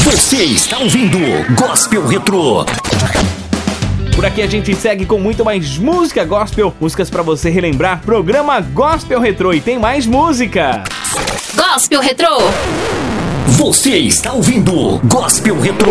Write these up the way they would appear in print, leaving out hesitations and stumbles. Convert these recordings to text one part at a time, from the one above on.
Você está ouvindo Gospel Retrô. Por aqui a gente segue com muito mais música gospel, músicas pra você relembrar. Programa Gospel Retrô e tem mais música. Gospel Retrô. Você está ouvindo Gospel Retrô.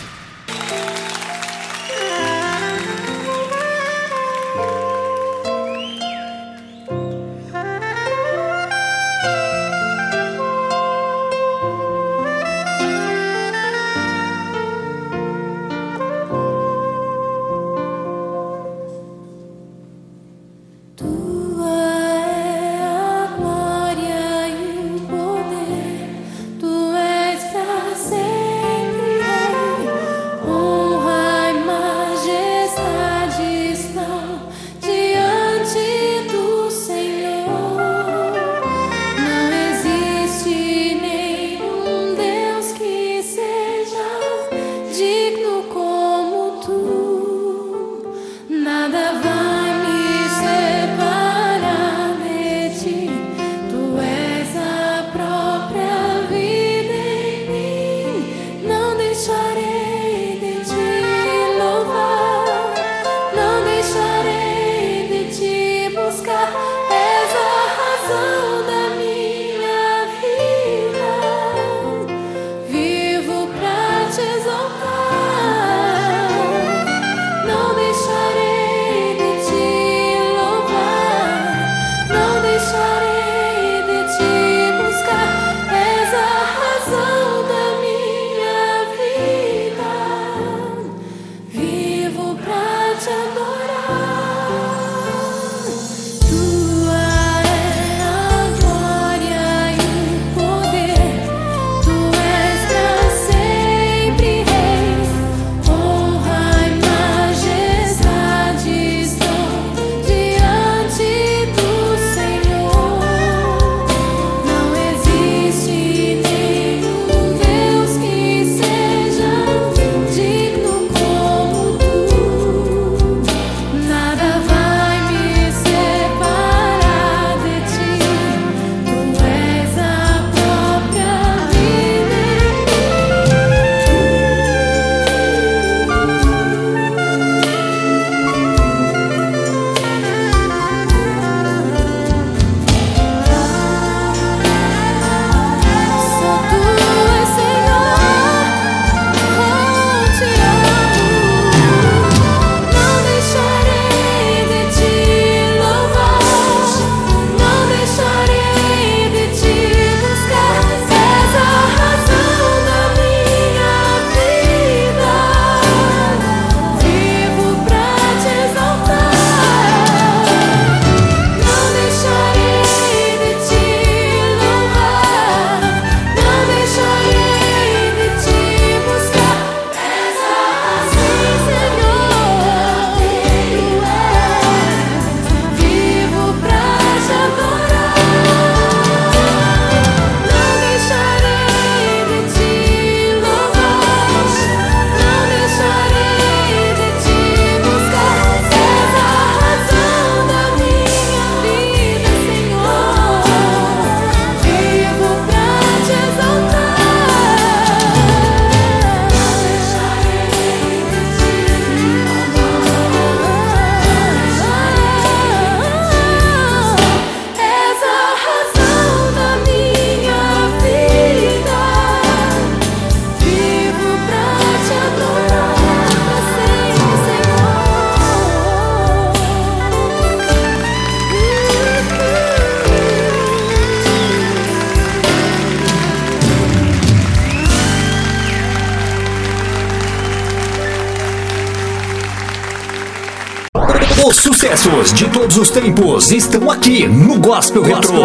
Os sucessos de todos os tempos estão aqui no Gospel Retrô.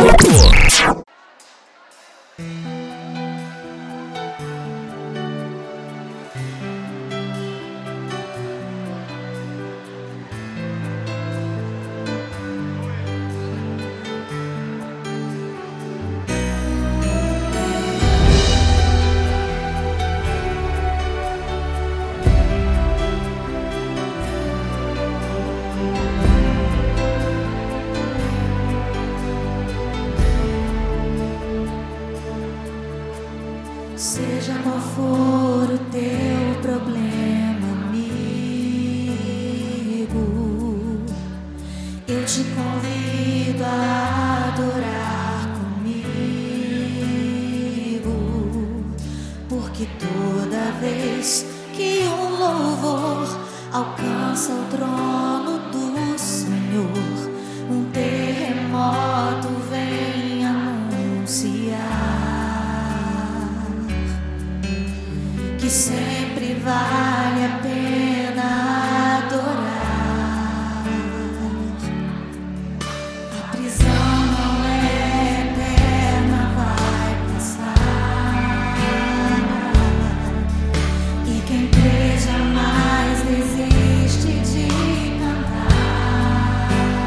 Seja qual for o teu problema, amigo, eu te convido a adorar comigo, porque toda vez que um louvor alcança o trono do Senhor, um terremoto vem anunciar que sempre vale a pena adorar. A prisão não é eterna, vai passar, e quem crê jamais desiste de cantar,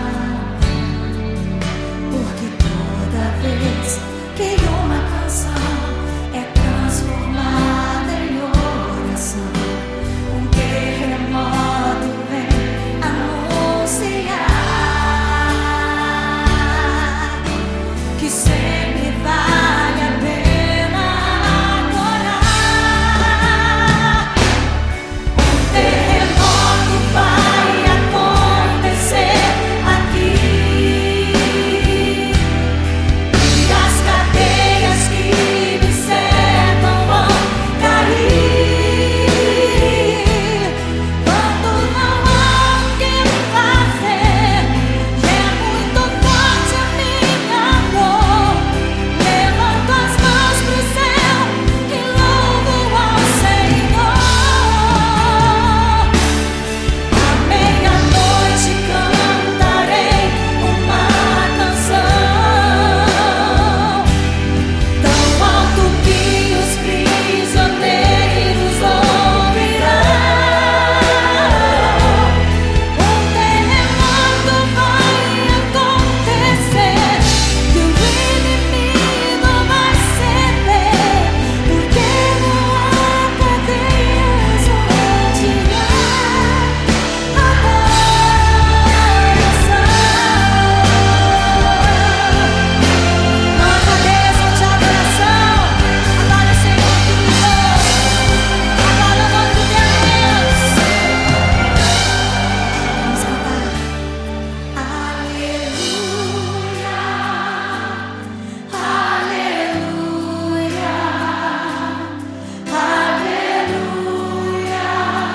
porque toda vez que uma canção é transformada em oração, um terremoto vem anunciar que sempre vale a pena adorar. Um terremoto vai acontecer aqui, e as cadeias que me cercam vão cair. Quando não há o que fazer e é muito forte a minha dor, levanto as mãos pro céu e louvo ao Senhor. À meia-noite cantarei uma canção tão alto que os prisioneiros ouvirão. Um terremoto vai acontecer e o inimigo vai ceder, porque não há cadeias onde há adoração. Não há cadeias onde há adoração. Adore o Senhor, querido. Adore o nome de Deus. Vamos cantar. Aleluia, aleluia, aleluia,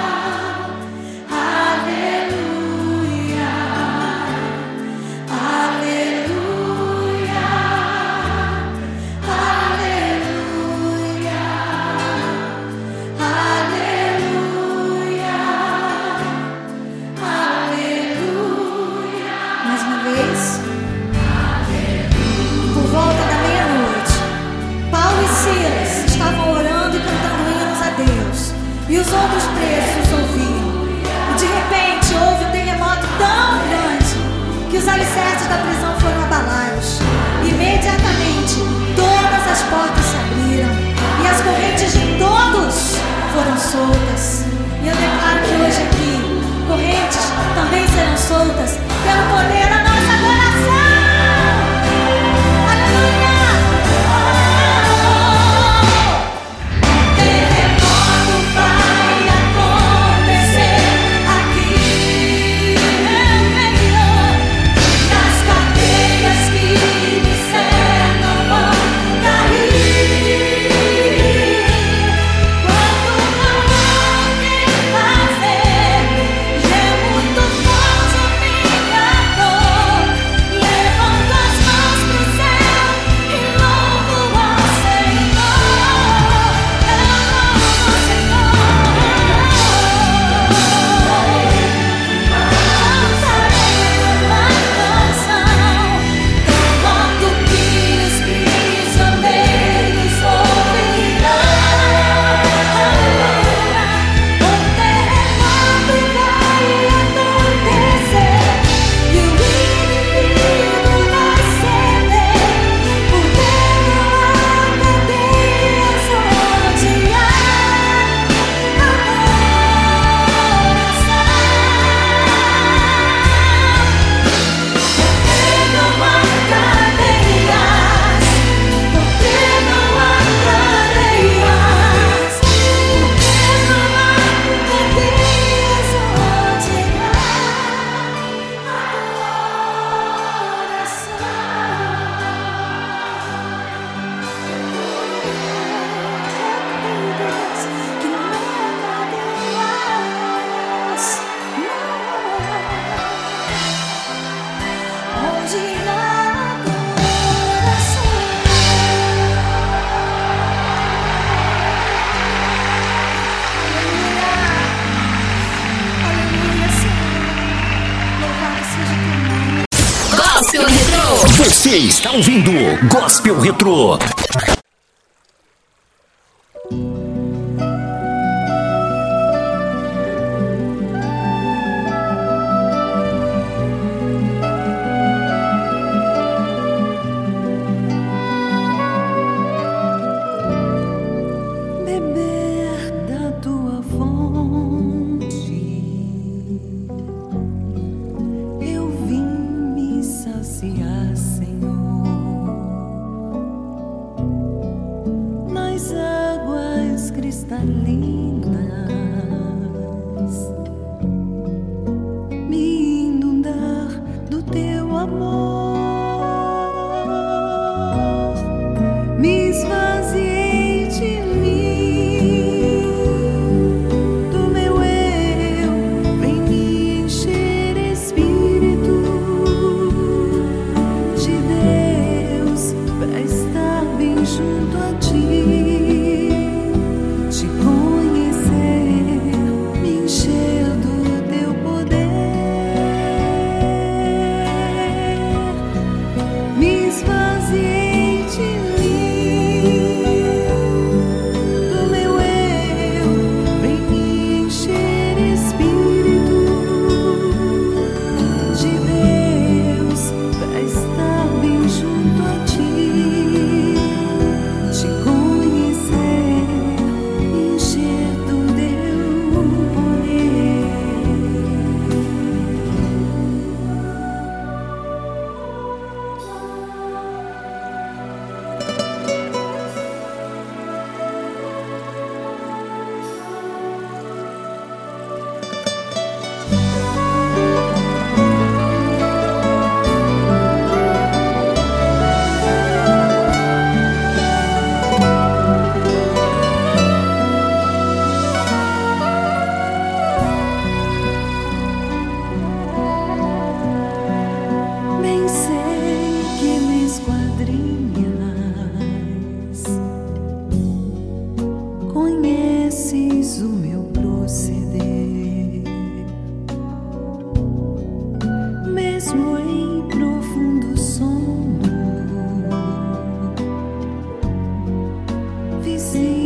aleluia, aleluia, aleluia. Mais uma vez. Por volta da meia-noite, Paulo e Silas estavam orando e cantando hinos a Deus, e os outros presos os ouviam. E de repente houve um terremoto tão grande que os alicerces da prisão foram abalados. Imediatamente todas as portas se abriram e as correntes de todos foram soltas. E eu declaro que hoje aqui correntes também serão soltas pelo poder da nossa adoração. Aleluia! Terremoto vai acontecer aqui, e as cadeias que me cercam vão cair. Você está ouvindo Gospel Retrô. See